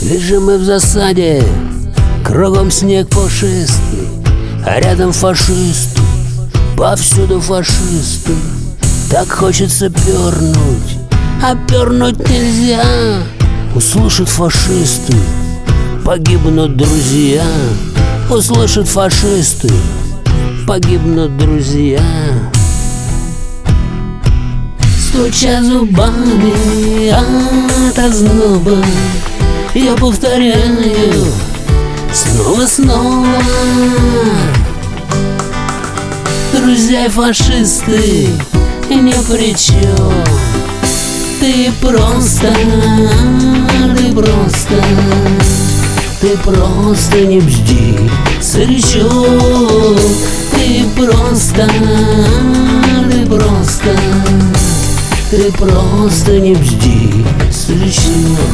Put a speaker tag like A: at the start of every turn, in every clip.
A: Лежим мы в засаде, кругом снег пушистый, а рядом фашисты, повсюду фашисты. Так хочется пернуть, а пернуть нельзя. Услышат фашисты, погибнут друзья. Услышат фашисты, погибнут друзья. Стуча зубами от озноба, я повторяю снова. Друзья фашисты ни при чем. Ты просто не бзди, старичок. Ты просто не бзди, старичок.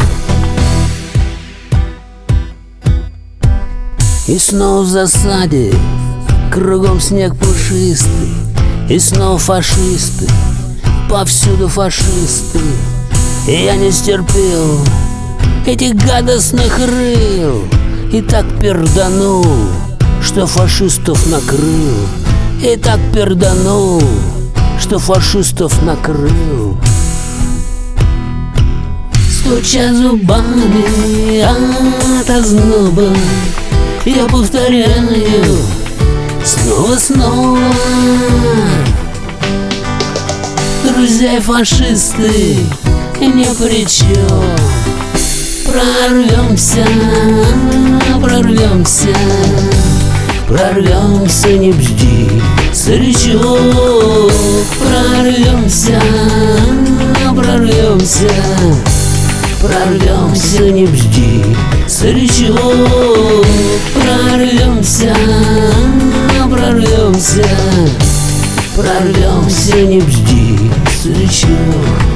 A: И снова в засаде, кругом снег пушистый, и снова фашисты, повсюду фашисты. И я не стерпел этих гадостных рыл, и так перданул, что фашистов накрыл. И так перданул, что фашистов накрыл. Стуча зубами от озноба, я повторяю снова. Друзья фашисты ни при чем. Прорвемся, не бзди, старичок. Прорвемся, не бзди, старичок. Прорвемся, не бзди, старичок.